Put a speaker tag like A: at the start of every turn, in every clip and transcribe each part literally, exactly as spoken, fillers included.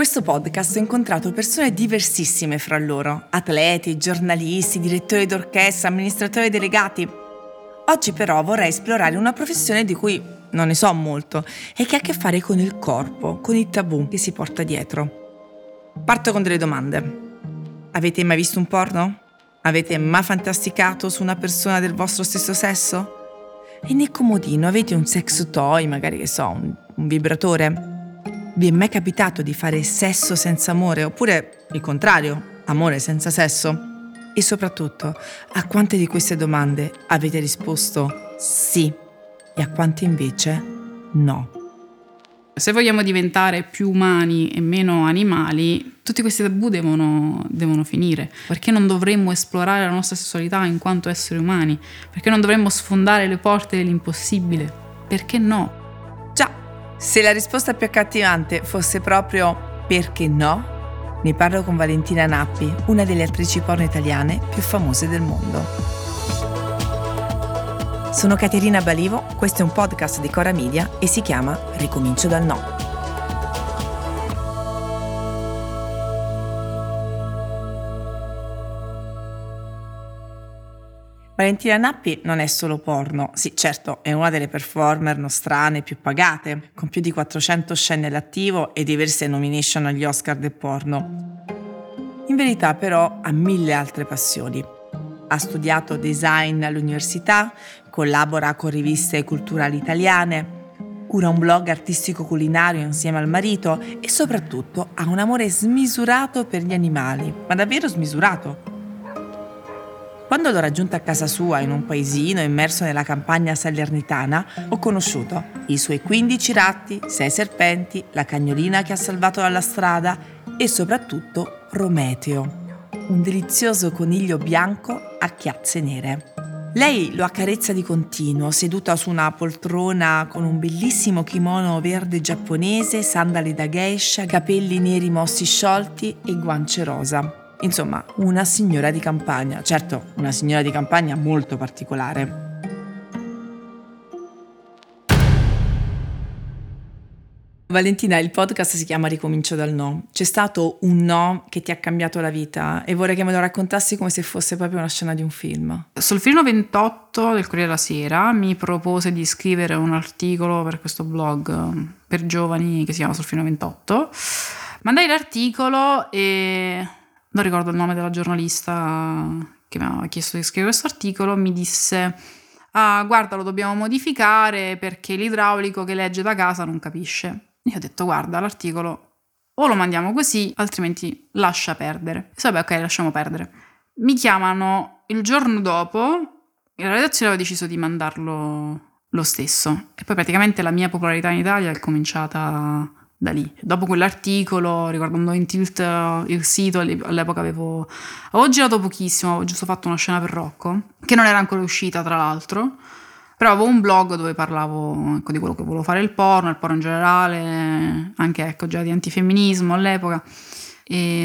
A: questo podcast ho incontrato persone diversissime fra loro, atleti, giornalisti, direttori d'orchestra, amministratori delegati. Oggi però vorrei esplorare una professione di cui non ne so molto e che ha a che fare con il corpo, con i tabù che si porta dietro. Parto con delle domande. Avete mai visto un porno? Avete mai fantasticato su una persona del vostro stesso sesso? E nel comodino avete un sex toy, magari che so, un, un vibratore? Vi è mai capitato di fare sesso senza amore, oppure il contrario, amore senza sesso? E soprattutto, a quante di queste domande avete risposto sì e a quante invece no?
B: Se vogliamo diventare più umani e meno animali, tutti questi tabù devono, devono finire. Perché non dovremmo esplorare la nostra sessualità in quanto esseri umani? Perché non dovremmo sfondare le porte dell'impossibile? Perché no?
A: Già, se la risposta più accattivante fosse proprio perché no, ne parlo con Valentina Nappi, una delle attrici porno italiane più famose del mondo. Sono Caterina Balivo, questo è un podcast di Cora Media e si chiama Ricomincio dal no. Valentina Nappi non è solo porno, sì certo è una delle performer nostrane più pagate, con più di quattrocento scene all'attivo e diverse nomination agli Oscar del porno. In verità però ha mille altre passioni. Ha studiato design all'università, collabora con riviste culturali italiane, cura un blog artistico culinario insieme al marito e soprattutto ha un amore smisurato per gli animali, ma davvero smisurato. Quando l'ho raggiunta a casa sua in un paesino immerso nella campagna salernitana, ho conosciuto i suoi quindici ratti, sei serpenti, la cagnolina che ha salvato dalla strada e soprattutto Prometeo, un delizioso coniglio bianco a chiazze nere. Lei lo accarezza di continuo, seduta su una poltrona con un bellissimo kimono verde giapponese, sandali da geisha, capelli neri mossi sciolti e guance rosa. Insomma, una signora di campagna, certo, una signora di campagna molto particolare. Valentina, il podcast si chiama Ricomincio dal no. C'è stato un no che ti ha cambiato la vita e vorrei che me lo raccontassi come se fosse proprio una scena di un film.
B: Sul Filino ventotto del Corriere della Sera mi propose di scrivere un articolo per questo blog per giovani che si chiama Sul Filino ventotto. Mandai l'articolo e non ricordo il nome della giornalista che mi aveva chiesto di scrivere questo articolo, mi disse: ah, guarda, lo dobbiamo modificare perché l'idraulico che legge da casa non capisce. Io ho detto: guarda, l'articolo o lo mandiamo così, altrimenti lascia perdere. E vabbè, ok, lasciamo perdere. Mi chiamano il giorno dopo e la redazione aveva deciso di mandarlo lo stesso. E poi praticamente la mia popolarità in Italia è cominciata da lì. Dopo quell'articolo, riguardando in tilt il sito, all'epoca avevo, avevo girato pochissimo, avevo giusto fatto una scena per Rocco, che non era ancora uscita tra l'altro, però avevo un blog dove parlavo, ecco, di quello che volevo fare il porno, il porno in generale, anche ecco già di antifemminismo all'epoca. E,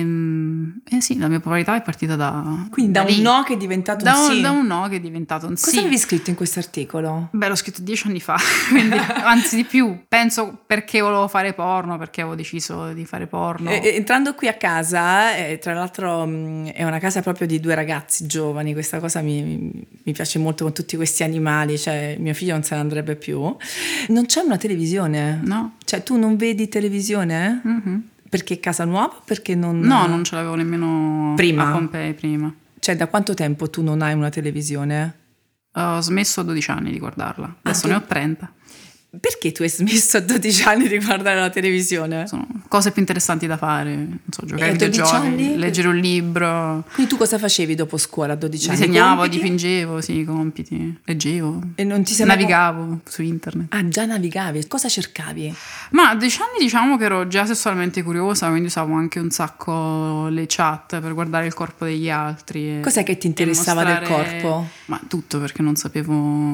B: e sì, la mia popolarità è partita da
A: quindi da,
B: da
A: un
B: lì.
A: no che è diventato
B: da
A: un,
B: un
A: sì.
B: Da un no che è diventato un
A: Cosa
B: sì.
A: avevi scritto in questo articolo?
B: Beh, l'ho scritto dieci anni fa, quindi, anzi di più. Penso perché volevo fare porno, perché avevo deciso di fare porno.
A: E, entrando qui a casa, eh, tra l'altro mh, è una casa proprio di due ragazzi giovani, questa cosa mi, mi piace molto con tutti questi animali, cioè mio figlio non se ne andrebbe più. Non c'è una televisione?
B: No.
A: Cioè tu non vedi televisione?
B: Mm-hmm.
A: Perché casa nuova? Perché non...
B: No, non ce l'avevo nemmeno
A: prima.
B: A Pompei prima.
A: Cioè da quanto tempo tu non hai una televisione?
B: Ho smesso a dodici anni di guardarla, adesso ah, ne ho trenta.
A: Perché tu hai smesso a dodici anni di guardare la televisione?
B: Sono cose più interessanti da fare, non so, giocare ai
A: videogiochi, anni?
B: leggere un libro.
A: Quindi tu cosa facevi dopo scuola a dodici anni?
B: Disegnavo,
A: compiti?
B: dipingevo, sì, compiti, leggevo.
A: E non ti sei
B: navigavo
A: mai...
B: su internet.
A: Ah, già navigavi? Cosa cercavi?
B: Ma a dodici anni diciamo che ero già sessualmente curiosa, quindi usavo anche un sacco le chat per guardare il corpo degli altri. E,
A: cos'è che ti interessava
B: mostrare...
A: del corpo?
B: Ma tutto, perché non sapevo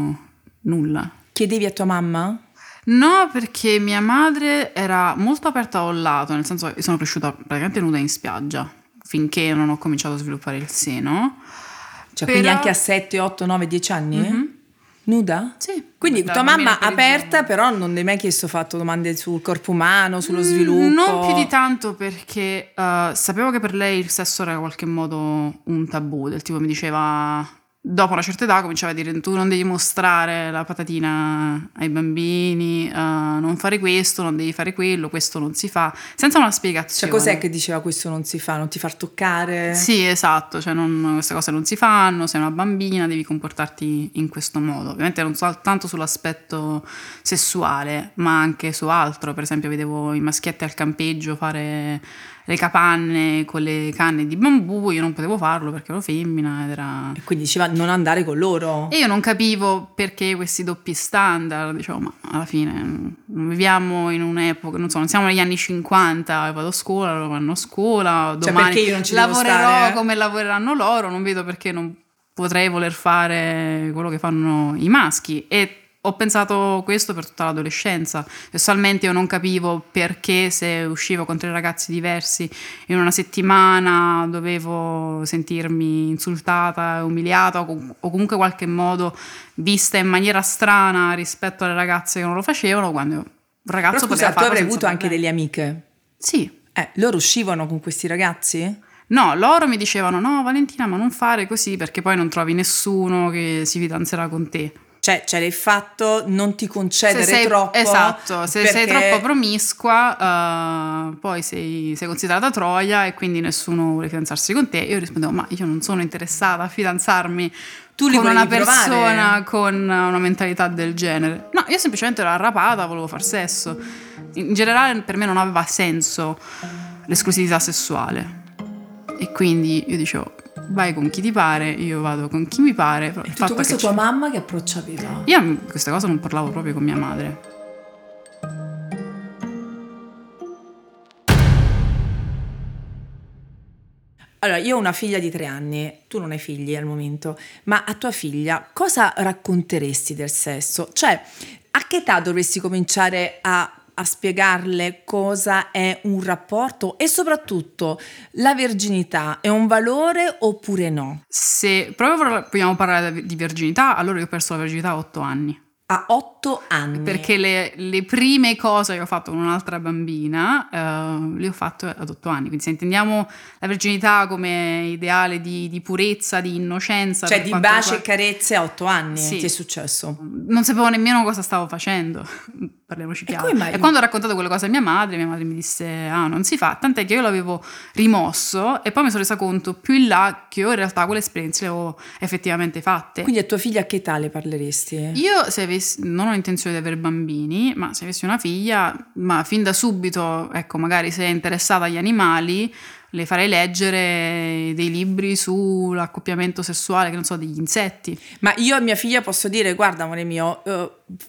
B: nulla.
A: Chiedevi a tua mamma?
B: No, perché mia madre era molto aperta a un lato, nel senso che sono cresciuta praticamente nuda in spiaggia finché non ho cominciato a sviluppare il seno.
A: Cioè
B: Però...
A: quindi anche a sette, otto, nove, dieci anni?
B: Mm-hmm.
A: Nuda?
B: Sì.
A: Quindi
B: Da
A: tua
B: bambina
A: mamma
B: perigiana.
A: aperta, però non ti hai mai chiesto fatto domande sul corpo umano, sullo sviluppo?
B: Non più di tanto, perché eh, sapevo che per lei il sesso era in qualche modo un tabù, del tipo mi diceva, dopo una certa età cominciava a dire tu non devi mostrare la patatina ai bambini, eh, non fare questo, non devi fare quello, questo non si fa, senza una
A: Cioè,
B: spiegazione.
A: cos'è che diceva questo non si fa, non ti far toccare?
B: Sì, esatto, cioè non, queste cose non si fanno, sei una bambina, devi comportarti in questo modo. Ovviamente non soltanto sull'aspetto sessuale, ma anche su altro. Per esempio vedevo i maschietti al campeggio fare le capanne con le canne di bambù, io non potevo farlo perché ero femmina ed era...
A: E quindi diceva non andare con loro?
B: E io non capivo perché questi doppi standard, dicevo, ma alla fine non viviamo in un'epoca, non so, non siamo negli anni cinquanta, vado a scuola, loro vanno a scuola,
A: Cioè,
B: domani
A: perché io non ci devo
B: lavorerò
A: stare?
B: come lavoreranno loro, non vedo perché non potrei voler fare quello che fanno i maschi. E ho pensato questo per tutta l'adolescenza. Sessualmente io non capivo perché se uscivo con tre ragazzi diversi in una settimana dovevo sentirmi insultata, umiliata o com- o comunque in qualche modo vista in maniera strana rispetto alle ragazze che non lo facevano, quando un ragazzo
A: Però scusa,
B: poteva
A: tu
B: farlo
A: avrai
B: senza
A: avuto anche
B: problemi.
A: delle amiche?
B: Sì.
A: Eh, loro uscivano con questi ragazzi?
B: No, loro mi dicevano no Valentina, ma non fare così perché poi non trovi nessuno che si fidanzerà con te.
A: Cioè, c'era il fatto non ti concedere
B: Se sei,
A: troppo.
B: esatto, se sei
A: perché-
B: troppo promiscua, uh, poi sei, sei considerata troia e quindi nessuno vuole fidanzarsi con te. Io rispondevo, ma io non sono interessata a fidanzarmi
A: Tu li
B: con una
A: volevi provare?
B: persona con una mentalità del genere. No, io semplicemente ero arrapata, volevo far sesso. In generale per me non aveva senso l'esclusività sessuale. E quindi io dicevo, vai con chi ti pare, io vado con chi mi pare. Però
A: E
B: il
A: tutto
B: fatto
A: questo
B: che
A: tua
B: ci-
A: mamma che approccio aveva?
B: Io queste cose non parlavo proprio con mia madre.
A: Allora, io ho una figlia di tre anni, tu non hai figli al momento, ma a tua figlia cosa racconteresti del sesso? Cioè, a che età dovresti cominciare a, a spiegarle cosa è un rapporto e soprattutto la verginità è un valore oppure no?
B: Se proprio vogliamo parlare di verginità, allora io ho perso la verginità a otto anni.
A: A otto anni.
B: Perché le, le prime cose che ho fatto con un'altra bambina eh, le ho fatte ad otto anni. Quindi se intendiamo la verginità come ideale di, di purezza, di innocenza.
A: Cioè
B: per
A: di
B: quanto
A: baci e
B: riguarda-
A: carezze a otto anni,
B: Sì.
A: ti è successo?
B: Non sapevo nemmeno cosa stavo facendo, parliamoci
A: E
B: chiaro.
A: come mai?
B: E quando ho raccontato quelle cose a mia madre, mia madre mi disse ah non si fa, tant'è che io l'avevo rimosso e poi mi sono resa conto più in là che io in realtà quelle esperienze le avevo effettivamente fatte.
A: Quindi a tua figlia a che età le parleresti?
B: Io se avessi, non ho intenzione di avere bambini, ma se avessi una figlia, ma fin da subito, ecco, magari se è interessata agli animali, le farei leggere dei libri sull'accoppiamento sessuale, che non so, degli insetti.
A: Ma io a mia figlia posso dire, guarda amore mio, eh,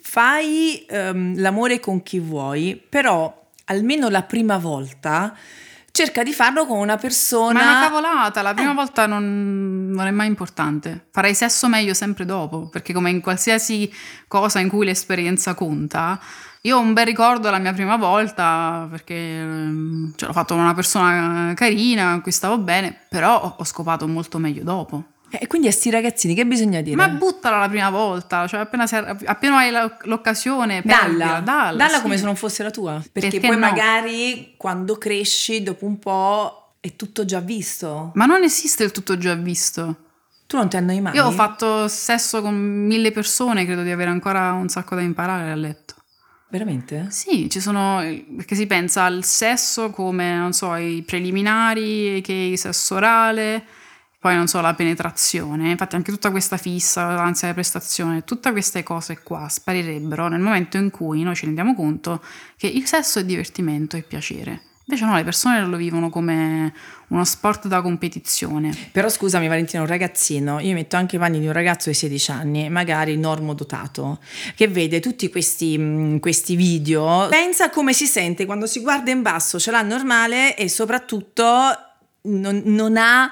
A: fai ehm, l'amore con chi vuoi, però almeno la prima volta cerca di farlo con una persona...
B: Ma è una cavolata, la prima
A: Eh.
B: volta non, non è mai importante. Farei sesso meglio sempre dopo, perché come in qualsiasi cosa in cui l'esperienza conta, io ho un bel ricordo della mia prima volta, perché ehm, cioè, l'ho fatto con una persona carina, con cui stavo bene, però ho, ho scopato molto meglio dopo.
A: E quindi a sti ragazzini che bisogna dire?
B: Ma buttala la prima volta, cioè appena, sei- appena hai la- l'occasione,
A: Dalla,
B: perdila, dalla,
A: dalla
B: sì.
A: come se non fosse la tua. Perché,
B: Perché
A: poi
B: no?
A: magari quando cresci, dopo un po', è tutto già visto.
B: Ma non esiste il tutto già visto.
A: Tu non ti annoi mai?
B: Io ho fatto sesso con mille persone, credo di avere ancora un sacco da imparare a letto.
A: Veramente?
B: Sì, ci sono, perché si pensa al sesso come, non so, i preliminari, che il sesso orale, poi non so, la penetrazione. Infatti anche tutta questa fissa, l'ansia di prestazione, tutte queste cose qua sparirebbero nel momento in cui noi ci rendiamo conto che il sesso è divertimento e piacere. Invece no, le persone lo vivono come uno sport da competizione.
A: Però scusami Valentina, un ragazzino, io metto anche i panni di un ragazzo di sedici anni, magari normodotato, che vede tutti questi, mh, questi video, pensa come si sente quando si guarda in basso, ce l'ha normale e soprattutto non, non ha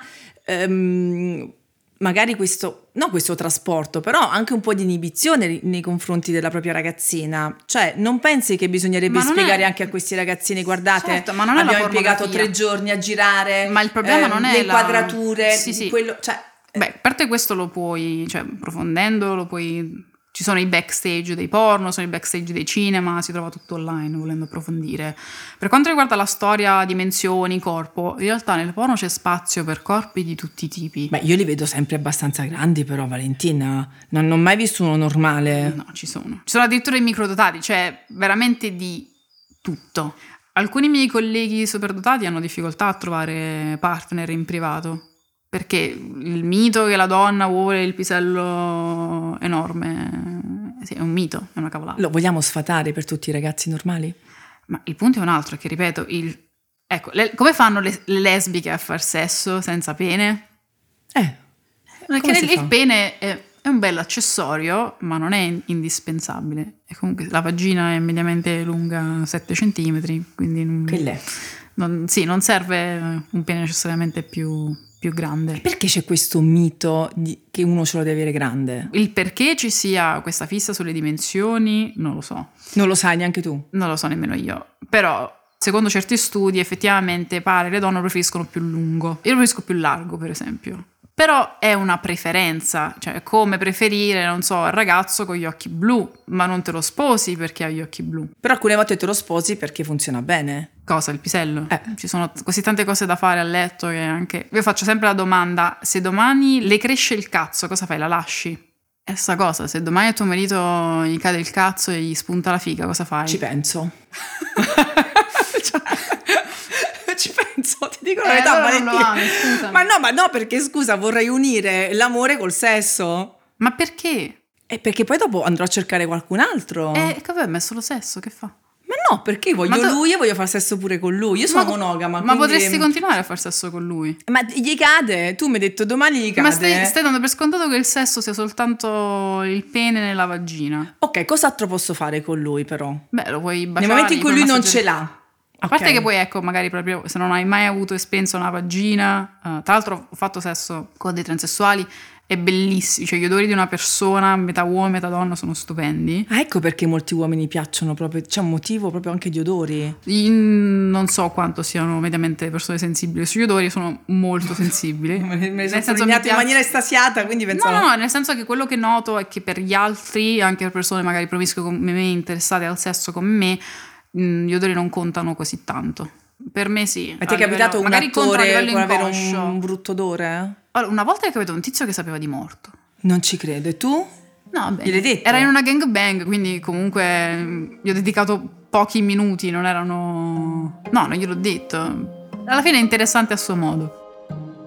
A: ehm, magari questo, no questo trasporto, però anche un po' di inibizione nei confronti della propria ragazzina. Cioè, non pensi che bisognerebbe
B: Ma non
A: spiegare
B: è-
A: anche a questi ragazzini, guardate,
B: Certo, ma non è la
A: abbiamo impiegato
B: pornografia.
A: tre giorni a girare,
B: Ma il problema
A: ehm,
B: non è
A: le
B: la-
A: inquadrature,
B: Sì, sì.
A: quello, cioè,
B: Beh, a parte questo lo puoi, cioè approfondendo lo puoi Ci sono i backstage dei porno, sono i backstage dei cinema, si trova tutto online volendo approfondire. Per quanto riguarda la storia, dimensioni, corpo, in realtà nel porno c'è spazio per corpi di tutti i tipi.
A: Beh, io li vedo sempre abbastanza grandi, però Valentina, non, non ho mai visto uno normale.
B: No, ci sono. Ci sono addirittura i microdotati, cioè veramente di tutto. Alcuni miei colleghi superdotati hanno difficoltà a trovare partner in privato. Perché il mito che la donna vuole il pisello enorme, sì, è un mito, è una cavolata.
A: Lo vogliamo sfatare per tutti i ragazzi normali?
B: Ma il punto è un altro, è che ripeto, il, ecco, le, come fanno le, le lesbiche a far sesso senza pene?
A: Eh,
B: Perché il, il pene è, è un bel accessorio, ma non è indispensabile. E comunque la vagina è mediamente lunga sette centimetri, quindi non,
A: che l'è?
B: Non, sì, non serve un pene necessariamente più... più grande.
A: Perché c'è questo mito di, che uno ce lo deve avere grande?
B: Il perché ci sia questa fissa sulle dimensioni non lo so.
A: Non lo sai neanche tu?
B: Non lo so nemmeno io. Però, secondo certi studi, effettivamente pare le donne preferiscono più lungo. Io preferisco più largo, per esempio. Però è una preferenza, cioè è come preferire, non so, il ragazzo con gli occhi blu, ma non te lo sposi perché ha gli occhi blu.
A: Però alcune volte te lo sposi perché funziona bene.
B: Cosa? Il pisello?
A: Eh.
B: Ci sono così tante cose da fare a letto che anche... Io faccio sempre la domanda, se domani le cresce il cazzo, cosa fai? La lasci? È sta cosa, se domani a tuo marito gli cade il cazzo e gli spunta la figa, cosa fai?
A: Ci penso. Ci penso, ti dico
B: Eh,
A: la verità,
B: allora non lo
A: Valentina.
B: ami, scusami.
A: Ma no, ma no, perché scusa, vorrei unire l'amore col sesso.
B: Ma perché?
A: E perché poi dopo andrò a cercare qualcun altro.
B: Eh, che vabbè, ma è solo sesso, che fa?
A: Ma no, perché voglio
B: Ma tu-
A: lui e voglio fare sesso pure con lui. Io sono
B: Ma-
A: monogama.
B: Ma
A: quindi-
B: potresti continuare a far sesso con lui?
A: Ma gli cade, tu mi hai detto domani gli cade.
B: Ma stai, stai dando per scontato che il sesso sia soltanto il pene nella vagina.
A: Ok, cos'altro posso fare con lui però?
B: Beh, lo puoi baciare.
A: Nel momento in cui
B: puoi
A: lui non
B: massaggiare-
A: ce l'ha.
B: A parte
A: Ok.
B: che poi, ecco, magari proprio se non hai mai avuto esperienza una vagina, eh, tra l'altro ho fatto sesso con dei transessuali, è bellissimo, cioè gli odori di una persona, metà uomo, metà donna, sono stupendi.
A: Ah, ecco perché molti uomini piacciono proprio, c'è un motivo proprio anche di odori.
B: In- non so quanto siano mediamente persone sensibili sugli odori, sono molto sensibili.
A: Me ne
B: Nel
A: sono
B: senso, mi
A: sottolineato in
B: piace-
A: maniera estasiata, quindi
B: No,
A: pensavo...
B: no, no, nel senso che quello che noto è che per gli altri, anche per persone magari promiscue come me, interessate al sesso come me, mh, gli odori non contano così tanto. Per me sì.
A: Ma ti
B: a
A: è capitato
B: livello-
A: un
B: magari contano a
A: attore
B: livello
A: con avere
B: inconscio.
A: un brutto odore?
B: Allora, una volta è capitato un tizio che sapeva di morto.
A: Non ci credo. E tu?
B: No, vabbè.
A: Gliel'hai detto?
B: Era in una gangbang, quindi comunque mh, gli ho dedicato pochi minuti, non erano... No, non gliel'ho detto. Alla fine è interessante a suo modo.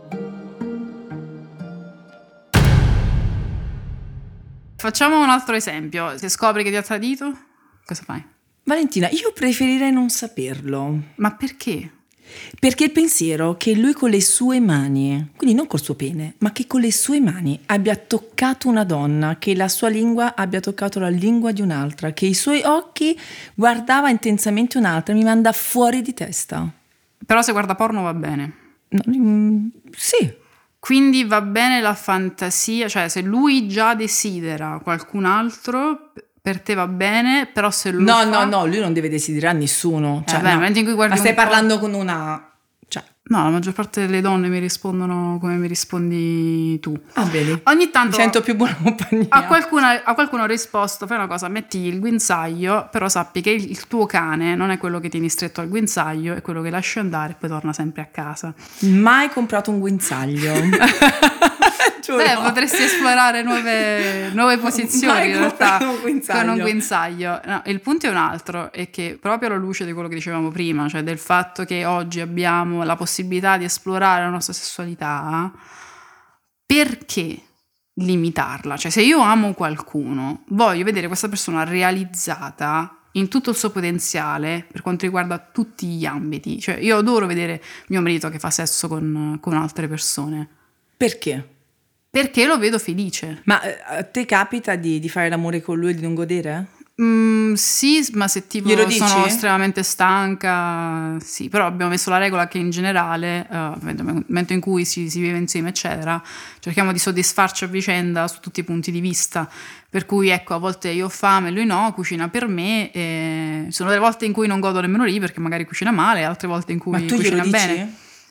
B: Facciamo un altro esempio. Se scopri che ti ha tradito, cosa fai?
A: Valentina, io preferirei non saperlo.
B: Ma perché?
A: Perché il pensiero che lui con le sue mani, quindi non col suo pene, ma che con le sue mani abbia toccato una donna, che la sua lingua abbia toccato la lingua di un'altra, che i suoi occhi guardava intensamente un'altra, mi manda fuori di testa.
B: Però se guarda porno va bene.
A: No, mm, sì.
B: Quindi va bene la fantasia, cioè se lui già desidera qualcun altro, per te va bene, però se lui
A: No,
B: fa...
A: no, no, lui non deve desiderare nessuno. Cioè,
B: Eh, beh, nel
A: no.
B: momento in cui guardi
A: Ma stai
B: un po'-
A: parlando con una... Cioè,
B: No, la maggior parte delle donne mi rispondono come mi rispondi tu.
A: ah, vedi.
B: Ogni
A: Mi
B: tanto
A: sento più buona compagnia.
B: a qualcuno, a qualcuno ho risposto, fai una cosa, metti il guinzaglio, però sappi che il, il tuo cane non è quello che tieni stretto al guinzaglio, è quello che lasci andare e poi torna sempre a casa.
A: Mai comprato un guinzaglio. Giuro.
B: Beh, potresti esplorare nuove, nuove posizioni
A: Mai
B: in realtà
A: comprato un guinzaglio.
B: con un guinzaglio. No, il punto è un altro, è che proprio alla luce di quello che dicevamo prima, cioè del fatto che oggi abbiamo la possibilità di esplorare la nostra sessualità, perché limitarla? Cioè se io amo qualcuno, voglio vedere questa persona realizzata in tutto il suo potenziale per quanto riguarda tutti gli ambiti. Cioè io adoro vedere mio marito che fa sesso con, con altre persone.
A: Perché?
B: Perché lo vedo felice.
A: Ma eh, a te capita di, di fare l'amore con lui e di non godere?
B: Mm, sì, ma se tipo
A: Glielo dici?
B: sono estremamente stanca, sì, però abbiamo messo la regola che in generale, uh, nel momento in cui si, si vive insieme, eccetera, cerchiamo di soddisfarci a vicenda su tutti i punti di vista. Per cui, ecco, a volte io ho fame, lui no, cucina per me. E ci sono delle volte in cui non godo nemmeno lì perché magari cucina male, altre volte in cui
A: Ma tu
B: cucina
A: glielo dici?
B: bene.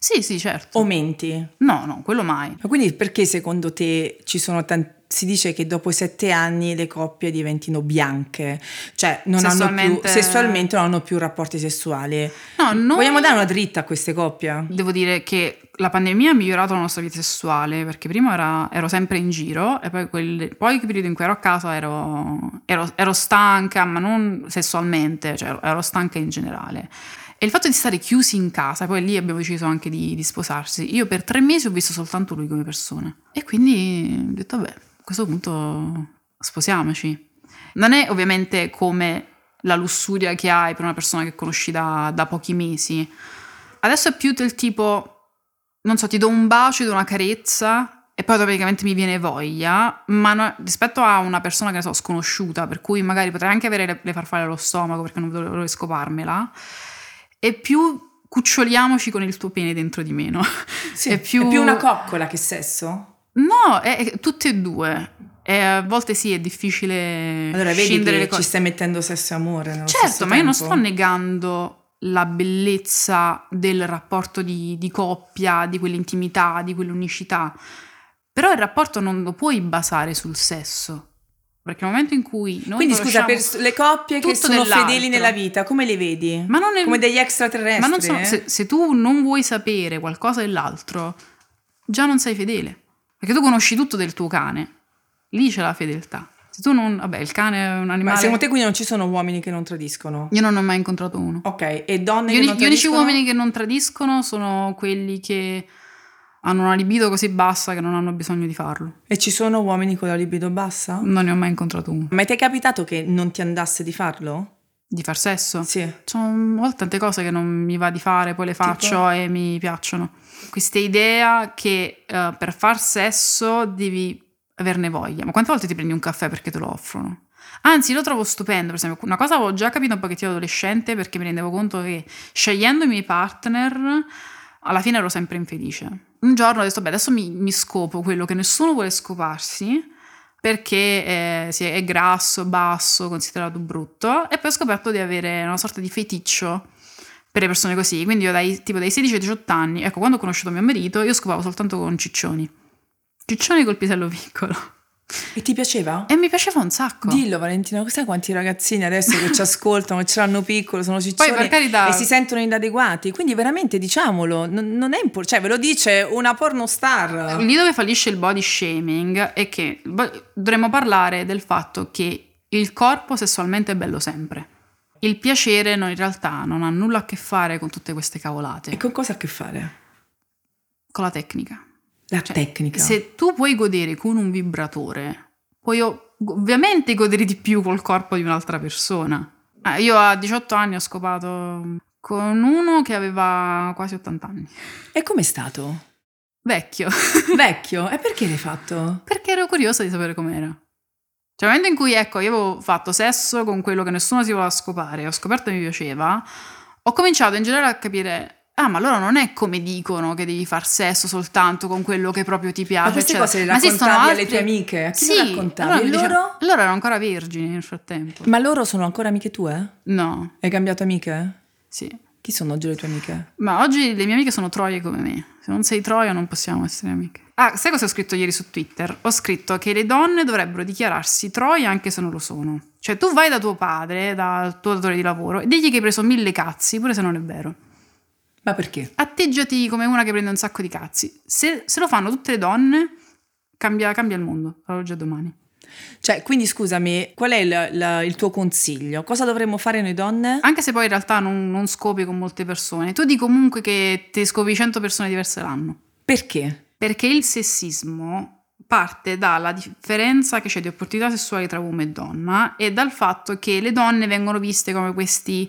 B: Sì, sì, certo.
A: O menti?
B: No, no, quello mai.
A: Ma quindi perché secondo te ci sono tanti... Si dice che dopo sette anni le coppie diventino bianche, cioè non
B: Sessualmente...
A: hanno più, sessualmente non hanno più rapporti sessuali.
B: No, noi...
A: Vogliamo dare una dritta a queste coppie?
B: Devo dire che la pandemia ha migliorato la nostra vita sessuale, perché prima era, ero sempre in giro e poi quel, poi il periodo in cui ero a casa ero, ero, ero stanca, ma non sessualmente, cioè ero stanca in generale. E il fatto di stare chiusi in casa, poi lì abbiamo deciso anche di, di sposarsi. Io per tre mesi ho visto soltanto lui come persona. E quindi ho detto, vabbè, a questo punto sposiamoci. Non è ovviamente come la lussuria che hai per una persona che conosci da, da pochi mesi. Adesso è più del tipo, non so, ti do un bacio, ti do una carezza e poi automaticamente mi viene voglia, ma no, rispetto a una persona che ne so, sconosciuta, per cui magari potrei anche avere le, le farfalle allo stomaco perché non vedo l'ora di scoparmela, e più cuccioliamoci con il tuo pene dentro di me, no?
A: Sì,
B: è, più...
A: è più una coccola che sesso?
B: No, è, è tutte e due. E a volte sì, è difficile
A: allora, vedi
B: scindere
A: che
B: le cose.
A: Ci stai mettendo sesso e amore nello
B: certo,
A: stesso
B: ma
A: tempo.
B: io non sto negando la bellezza del rapporto di, di coppia, di quell'intimità, di quell'unicità. Però il rapporto non lo puoi basare sul sesso. Perché nel momento in cui noi
A: Quindi scusa, per le coppie che sono fedeli nella vita, come le vedi?
B: Ma non è...
A: Come degli extraterrestri?
B: Ma non sono... se, se tu non vuoi sapere qualcosa dell'altro, già non sei fedele. Perché tu conosci tutto del tuo cane. Lì c'è la fedeltà. Se tu non... Vabbè, il cane è un animale...
A: Ma secondo te quindi non ci sono uomini che non tradiscono?
B: Io non ho mai incontrato uno.
A: Ok, e donne
B: gli
A: che
B: uni,
A: non tradiscono?
B: Gli unici uomini che non tradiscono sono quelli che hanno una libido così bassa che non hanno bisogno di farlo.
A: E ci sono uomini con la libido bassa?
B: Non ne ho mai incontrato uno.
A: Ma ti è capitato che non ti andasse di farlo?
B: Di far sesso?
A: Sì.
B: Sono tante cose che non mi va di fare, poi le faccio
A: Tipo?
B: E mi piacciono. Questa idea che uh, per far sesso devi averne voglia. Ma quante volte ti prendi un caffè perché te lo offrono? Anzi, lo trovo stupendo, per esempio. Una cosa avevo già capito un pochettino adolescente, perché mi rendevo conto che scegliendo i miei partner alla fine ero sempre infelice. Un giorno ho detto, beh, adesso mi, mi scopo quello che nessuno vuole scoparsi, perché è, sì, è grasso, basso, considerato brutto, e poi ho scoperto di avere una sorta di feticcio per le persone così. Quindi io dai, tipo dai sedici ai diciotto anni, ecco, quando ho conosciuto mio marito, io scopavo soltanto con ciccioni. Ciccioni col pisello piccolo.
A: E ti piaceva?
B: E mi piaceva un sacco.
A: Dillo, Valentina, sai quanti ragazzini adesso che ci ascoltano, che ce l'hanno piccolo, sono ciccioni
B: Poi, per carità,
A: e si sentono inadeguati, quindi veramente diciamolo, non, non è importante, cioè ve lo dice una pornostar.
B: Lì dove fallisce il body shaming è che dovremmo parlare del fatto che il corpo sessualmente è bello sempre. Il piacere no, in realtà non ha nulla a che fare con tutte queste cavolate.
A: E con cosa ha a che fare?
B: Con la tecnica.
A: La
B: cioè,
A: tecnica.
B: Se tu puoi godere con un vibratore, puoi ovviamente godere di più col corpo di un'altra persona. Ah, io a diciotto anni ho scopato con uno che aveva quasi ottanta anni.
A: E com'è stato?
B: Vecchio.
A: Vecchio? E perché l'hai fatto?
B: Perché ero curiosa di sapere com'era. Cioè, nel momento in cui, ecco, io avevo fatto sesso con quello che nessuno si voleva scopare, ho scoperto che mi piaceva, ho cominciato in generale a capire... Ah, ma allora non è come dicono che devi far sesso soltanto con quello che proprio ti piace.
A: Ma queste
B: eccetera.
A: cose le
B: Ma esistono
A: raccontavi
B: altri...
A: alle tue amiche? A chi
B: sì,
A: le raccontavi?
B: Allora,
A: E
B: dicevo,
A: loro?
B: loro erano ancora vergini nel frattempo.
A: Ma loro sono ancora amiche tue?
B: No.
A: Hai cambiato amiche?
B: Sì.
A: Chi sono oggi le tue amiche?
B: Ma oggi le mie amiche sono troie come me. Se non sei troia non possiamo essere amiche. Ah, sai cosa ho scritto ieri su Twitter? Ho scritto che le donne dovrebbero dichiararsi troie anche se non lo sono. Cioè tu vai da tuo padre, dal tuo datore di lavoro, e digli che hai preso mille cazzi, pure se non è vero.
A: Ma perché?
B: Atteggiati come una che prende un sacco di cazzi. Se, se lo fanno tutte le donne, cambia, cambia il mondo, dall'oggi a domani.
A: Cioè, quindi scusami, qual è il, il, il tuo consiglio? Cosa dovremmo fare noi donne?
B: Anche se poi in realtà non, non scopi con molte persone. Tu di comunque che ti scopi cento persone diverse l'anno.
A: Perché?
B: Perché il sessismo parte dalla differenza che c'è di opportunità sessuali tra uomo e donna e dal fatto che le donne vengono viste come questi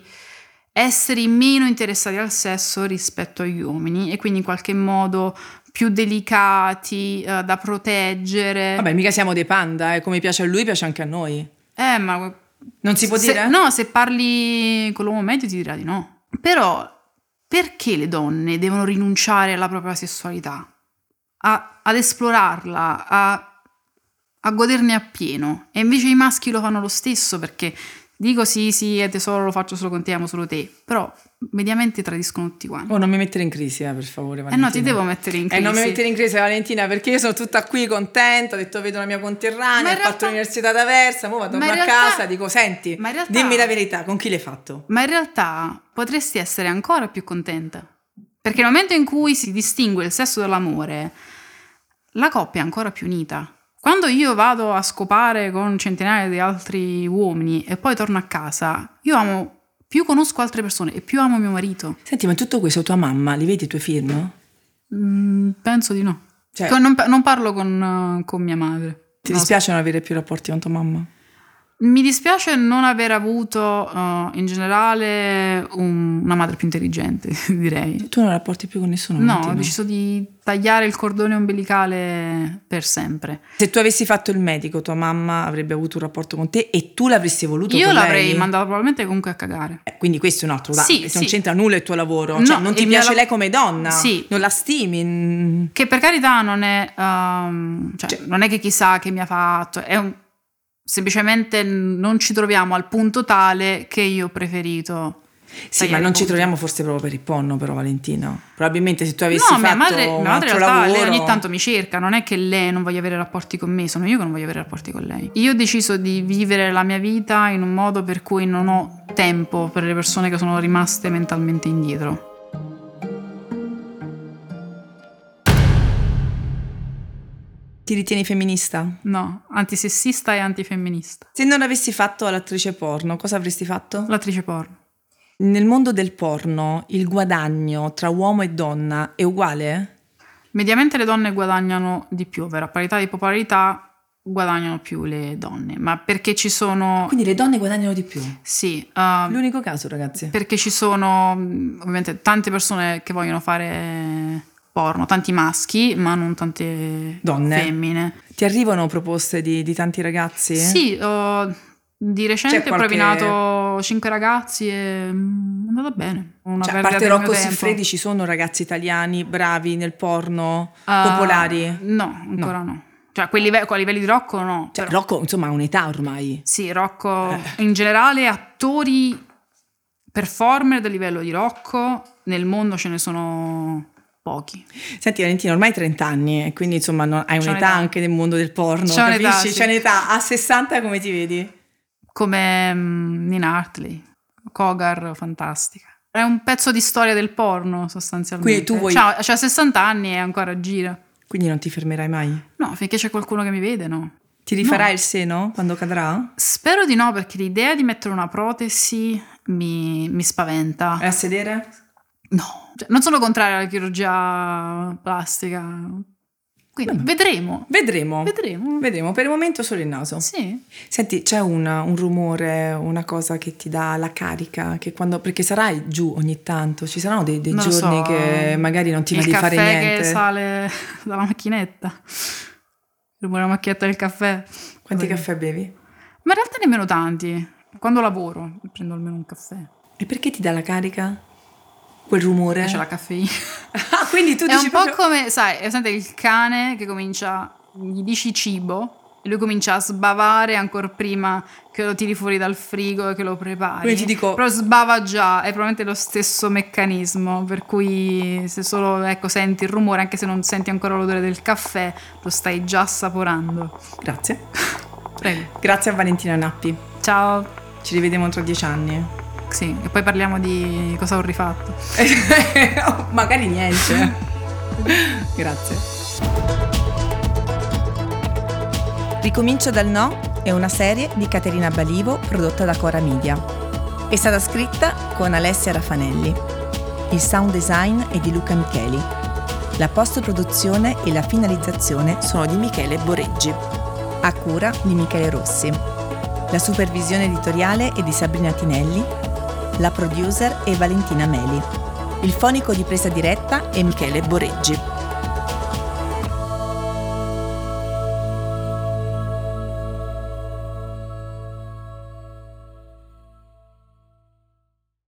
B: esseri meno interessati al sesso rispetto agli uomini e quindi in qualche modo più delicati, uh, da proteggere.
A: Vabbè, mica siamo dei panda, eh. Come piace a lui piace anche a noi.
B: Eh, ma...
A: Non si può
B: se,
A: dire?
B: No, se parli con l'uomo medio ti dirà di no. Però perché le donne devono rinunciare alla propria sessualità? A, ad esplorarla, a, a goderne appieno. E invece i maschi lo fanno lo stesso perché Dico sì, sì, è tesoro, lo faccio solo con te, amo solo te. Però mediamente tradiscono tutti quanti.
A: Oh, non mi mettere in crisi, eh, per favore, Valentina.
B: Eh no, ti devo mettere in crisi.
A: Eh, non mi mettere in crisi, Valentina, perché io sono tutta qui contenta, ho detto vedo la mia conterranea, ho realtà... fatto l'università da Versa, ora torno a realtà... casa, dico senti, ma realtà... dimmi la verità, con chi l'hai fatto?
B: Ma in realtà potresti essere ancora più contenta. Perché nel momento in cui si distingue il sesso dall'amore, la coppia è ancora più unita. Quando io vado a scopare con centinaia di altri uomini e poi torno a casa, io amo, più conosco altre persone e più amo mio marito.
A: Senti, ma tutto questo tua mamma, li vedi i tuoi film?
B: Mm, penso di no. Cioè, non, non parlo con, con mia madre.
A: Ti dispiace non avere più rapporti con tua mamma?
B: Mi dispiace non aver avuto uh, in generale un, una madre più intelligente, direi.
A: Tu non rapporti più con nessuno?
B: No,
A: Valentina.
B: Ho deciso di tagliare il cordone ombelicale per sempre.
A: Se tu avessi fatto il medico, tua mamma avrebbe avuto un rapporto con te e tu l'avresti voluto?
B: Io
A: con
B: l'avrei
A: lei?
B: mandata probabilmente comunque a cagare.
A: Eh, quindi questo è un altro dato,
B: sì,
A: se
B: sì.
A: non c'entra nulla il tuo lavoro,
B: No,
A: cioè non ti piace
B: la...
A: lei come donna,
B: sì.
A: non la stimi.
B: Che per carità non è, um, cioè, cioè, non è che chissà che mi ha fatto, è un... semplicemente non ci troviamo al punto tale che io ho preferito.
A: Sì, ma non ci troviamo forse proprio per il porno, però, Valentina. Probabilmente se tu avessi
B: no,
A: fatto
B: mia madre,
A: un
B: mia madre
A: altro
B: in realtà,
A: lavoro...
B: lei ogni tanto mi cerca, non è che lei non voglia avere rapporti con me, sono io che non voglio avere rapporti con lei. Io ho deciso di vivere la mia vita in un modo per cui non ho tempo per le persone che sono rimaste mentalmente indietro.
A: Ti ritieni femminista?
B: No, antisessista e antifemminista.
A: Se non avessi fatto l'attrice porno, cosa avresti fatto?
B: L'attrice porno.
A: Nel mondo del porno, il guadagno tra uomo e donna è uguale?
B: Mediamente le donne guadagnano di più, ovvero a parità di popolarità guadagnano più le donne, ma perché ci sono...
A: Quindi le donne guadagnano di più?
B: Sì. Uh,
A: L'unico caso, ragazzi.
B: Perché ci sono ovviamente tante persone che vogliono fare... porno, tanti maschi, ma non tante
A: donne.
B: Femmine.
A: Ti arrivano proposte di, di tanti ragazzi?
B: Sì, ho, di recente
A: qualche...
B: ho propinato cinque ragazzi e è andata bene. Una
A: cioè, a parte Rocco Siffredi ci sono ragazzi italiani bravi nel porno, uh, popolari?
B: No, ancora no. no. Cioè, a, quei livelli, a livelli di Rocco no.
A: Cioè,
B: però.
A: Rocco insomma ha un'età ormai.
B: Sì, Rocco eh. in generale attori performer del livello di Rocco nel mondo ce ne sono... pochi.
A: Senti Valentina, ormai hai trenta anni e quindi insomma non, hai C'è un'età, un'età anche nel mondo del porno,
B: C'è
A: capisci?
B: Un'età, sì.
A: C'è un'età, a sessanta come ti vedi?
B: Come um, Nina Hartley, Kogar, fantastica. È un pezzo di storia del porno sostanzialmente.
A: Quindi tu vuoi...
B: C'ha, c'ha sessanta anni e ancora gira.
A: Quindi non ti fermerai mai?
B: No, finché c'è qualcuno che mi vede, no.
A: Ti rifarai
B: no.
A: il seno quando cadrà?
B: Spero di no, perché l'idea di mettere una protesi mi, mi spaventa.
A: E a sedere?
B: No, cioè, non sono contraria alla chirurgia plastica. Quindi Vabbè. vedremo.
A: Vedremo.
B: Vedremo.
A: Vedremo. Per il momento solo il naso.
B: Sì.
A: Senti, c'è una, un rumore, una cosa che ti dà la carica, che quando, perché sarai giù ogni tanto, ci saranno dei, dei giorni so. che magari non ti va di fare niente.
B: Il caffè che sale dalla macchinetta. Il rumore della macchinetta del caffè.
A: Quanti Poi. caffè bevi?
B: Ma in realtà nemmeno tanti. Quando lavoro prendo almeno un caffè.
A: E perché ti dà la carica? Quel rumore?
B: C'è la caffeina.
A: Ah, quindi tu
B: è
A: dici
B: un
A: proprio...
B: po' come, sai, è sempre il cane che comincia, gli dici cibo e lui comincia a sbavare ancora prima che lo tiri fuori dal frigo e che lo prepari.
A: Quindi ti dico...
B: Però sbava già, è probabilmente lo stesso meccanismo, per cui se solo, ecco, senti il rumore, anche se non senti ancora l'odore del caffè, lo stai già assaporando.
A: Grazie.
B: Prego.
A: Grazie a Valentina Nappi.
B: Ciao.
A: Ci rivediamo tra dieci anni.
B: Sì, e poi parliamo di cosa ho rifatto.
A: oh, magari niente. Grazie. Ricomincio dal no è una serie di Caterina Balivo prodotta da Cora Media. È stata scritta con Alessia Raffanelli. Il sound design è di Luca Micheli. La post-produzione e la finalizzazione sono di Michele Boreggi, a cura di Michele Rossi. La supervisione editoriale è di Sabrina Tinelli. La producer è Valentina Meli. Il fonico di presa diretta è Michele Boreggi.